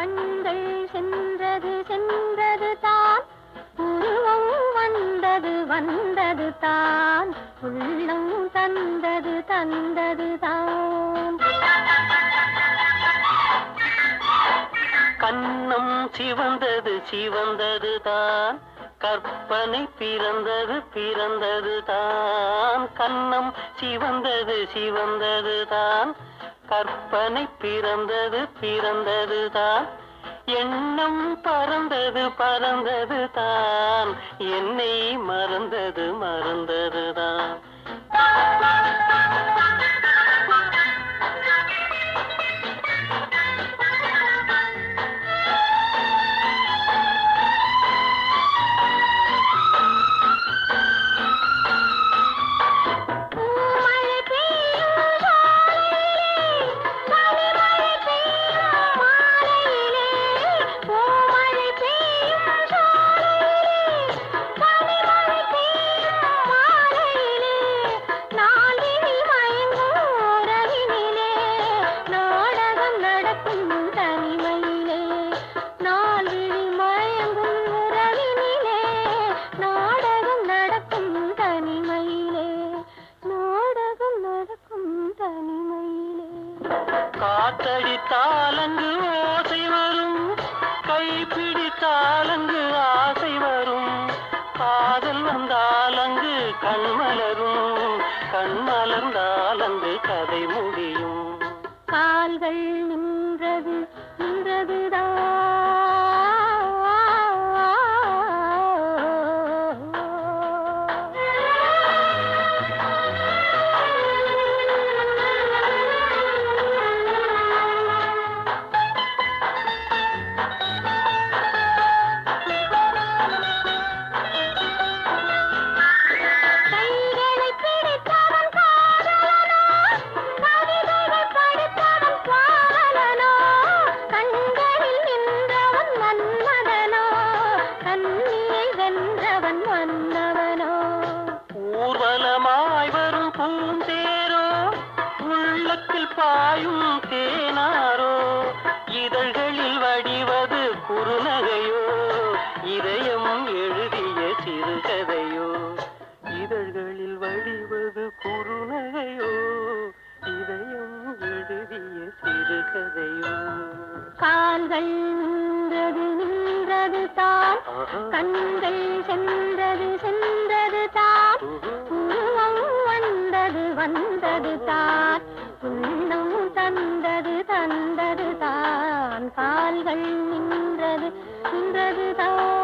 கண்கள் சென்றது சென்றது தான், உருவம் வந்தது வந்தது தான், உள்ளம் தந்தது தந்தது தான். கண்ணம் சிவந்தது சிவந்தது தான், கற்பனை பிறந்தது பிறந்தது தான். கண்ணம் சிவந்தது சிவந்தது தான், கற்பனை பிறந்தது பிறந்தது தான். எண்ணம் பறந்தது பறந்தது தான், என்னை மறந்தது மறந்தது தான். காத்தடித்தாலங்கு ஓசை வரும், கைப்பிடித்தாலங்கு ஆசை வரும். காதல் வந்தாலங்கு கண்மலரும், கண்மலர்ந்தாலங்கு கதை முடியும். கால்கள் நின்றது நின்றதுதான், ஊர்வலமாய் வரும் பூந்தேரோ, உள்ளத்தில் பாயும் தேனாரோ. இதழ்களில் வடிவது குறுநகையோ, இதயம் எழுதிய சிறுகதையோ. இதழ்களில் வடிவது குறுநகையோ, இதயம் எழுதிய சிறுகதையோ. கால்கள் நின்றது நின்றது தான், கண்கள் சென்றது சென்றது தான், உருவம் வந்தது வந்தது தான், உள்ளம் தந்தது தந்தது தான். கால்கள் நின்றது நின்றது தான்.